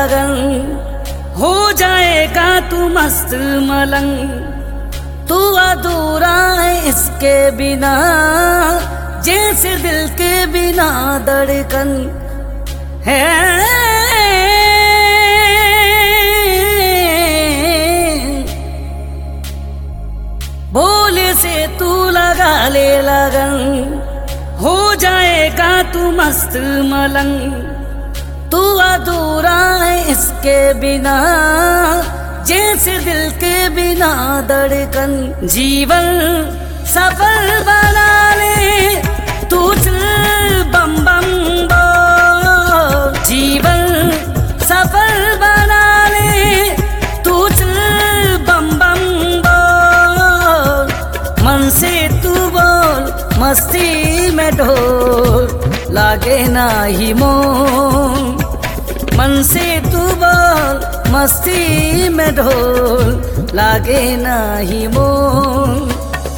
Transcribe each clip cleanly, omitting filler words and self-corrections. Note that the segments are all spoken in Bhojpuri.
लगन, हो जाएगा तू मस्त मलंग। तू अधूरा है इसके बिना, जैसे दिल के बिना धड़कन है। भोले से तू लगा ले लगन, हो जाएगा तू मस्त मलंग। तू अधूरा है इसके बिना, जैसे दिल के बिना धड़कन। जीवन सफल बना ले तू, चल बम बम बोल। जीवन सफल बना ले तू, चल बम बम बोल। मन से तू बोल मस्ती में ढोल, लागे ना ही मोन। मन से तू बोल मस्ती में ढोल, लागे ना ही मोन।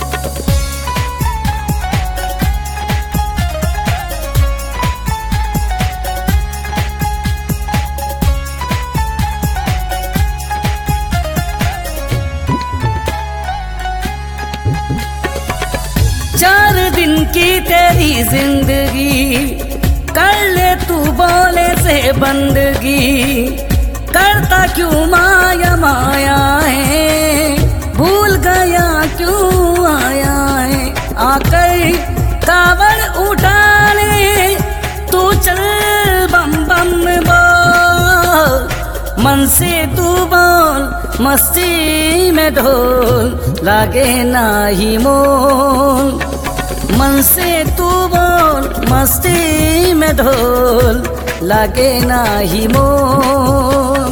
चार दिन की तेरी जिंदगी, कर ले तू बोले से बंदगी। करता क्यों माया माया है, भूल गया क्यों आया है। आकर कावड़ उठा ले तू, चल बम बम बोल। मन से तू बोल मस्ती में ढोल, लागे ना ही मोल। मन से तू बोल मस्ती में ढोल, लागे ना ही मोल।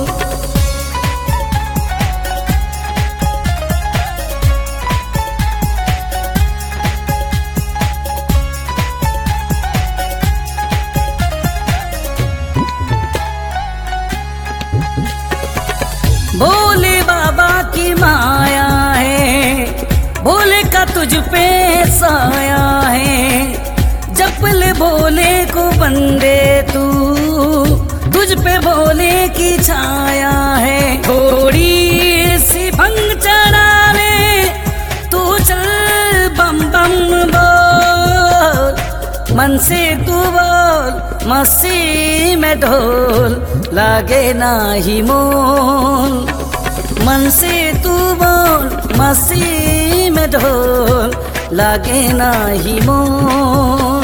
भोले बाबा की माया है, भोले का तुझ पे साया है। जप ले भोले को बंदे तू, तुझ पे भोले की छाया है। थोड़ी सी भंग चढ़ा ले तू, चल बम बम बोल। मन से तू बोल मस्ती में ढोल, लागे ना ही मोल। मन से तू बोल मस्ती में ढोल, लागे ना ही मोल।